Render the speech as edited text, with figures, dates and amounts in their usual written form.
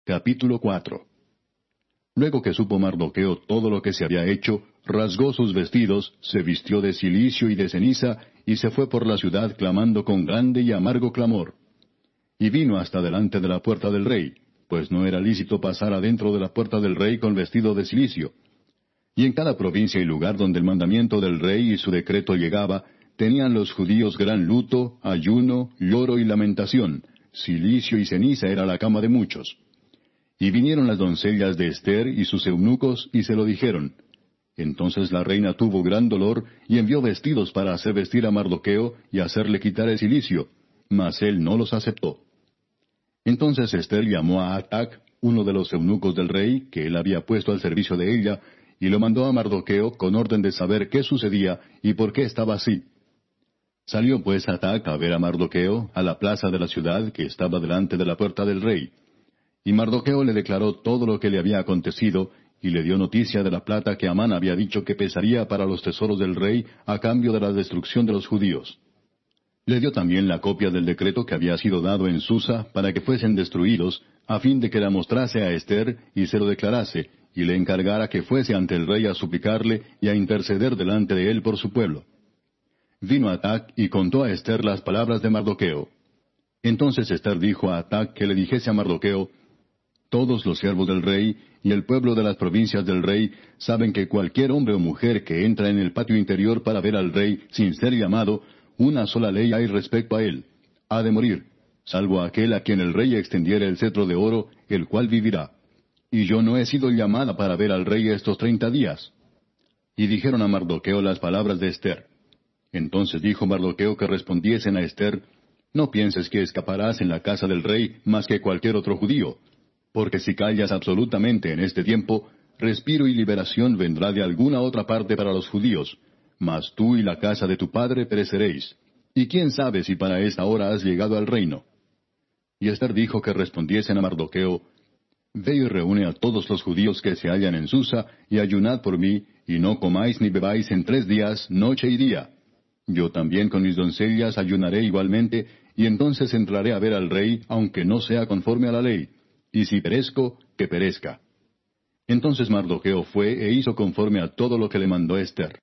Capítulo 4. Luego que supo Mardoqueo todo lo que se había hecho, rasgó sus vestidos, se vistió de cilicio y de ceniza, y se fue por la ciudad clamando con grande y amargo clamor. Y vino hasta delante de la puerta del rey, pues no era lícito pasar adentro de la puerta del rey con vestido de cilicio. Y en cada provincia y lugar donde el mandamiento del rey y su decreto llegaba, tenían los judíos gran luto, ayuno, lloro y lamentación. Cilicio y ceniza era la cama de muchos. Y vinieron las doncellas de Ester y sus eunucos, y se lo dijeron. Entonces la reina tuvo gran dolor, y envió vestidos para hacer vestir a Mardoqueo, y hacerle quitar el cilicio, mas él no los aceptó. Entonces Ester llamó a Atac, uno de los eunucos del rey, que él había puesto al servicio de ella, y lo mandó a Mardoqueo con orden de saber qué sucedía, y por qué estaba así. Salió pues Atac a ver a Mardoqueo, a la plaza de la ciudad, que estaba delante de la puerta del rey. Y Mardoqueo le declaró todo lo que le había acontecido, y le dio noticia de la plata que Amán había dicho que pesaría para los tesoros del rey a cambio de la destrucción de los judíos. Le dio también la copia del decreto que había sido dado en Susa para que fuesen destruidos, a fin de que la mostrase a Ester y se lo declarase, y le encargara que fuese ante el rey a suplicarle y a interceder delante de él por su pueblo. Vino Atac y contó a Ester las palabras de Mardoqueo. Entonces Ester dijo a Atac que le dijese a Mardoqueo: Todos los siervos del rey y el pueblo de las provincias del rey saben que cualquier hombre o mujer que entra en el patio interior para ver al rey sin ser llamado, una sola ley hay respecto a él: ha de morir, salvo aquel a quien el rey extendiere el cetro de oro, el cual vivirá. Y yo no he sido llamada para ver al rey estos 30 días. Y dijeron a Mardoqueo las palabras de Ester. Entonces dijo Mardoqueo que respondiesen a Ester: No pienses que escaparás en la casa del rey más que cualquier otro judío. Porque si callas absolutamente en este tiempo, respiro y liberación vendrá de alguna otra parte para los judíos, mas tú y la casa de tu padre pereceréis. Y quién sabe si para esta hora has llegado al reino. Y Ester dijo que respondiesen a Mardoqueo: Ve y reúne a todos los judíos que se hallan en Susa, y ayunad por mí, y no comáis ni bebáis en 3 días, noche y día. Yo también con mis doncellas ayunaré igualmente, y entonces entraré a ver al rey, aunque no sea conforme a la ley. Y si perezco, que perezca. Entonces Mardoqueo fue e hizo conforme a todo lo que le mandó Ester.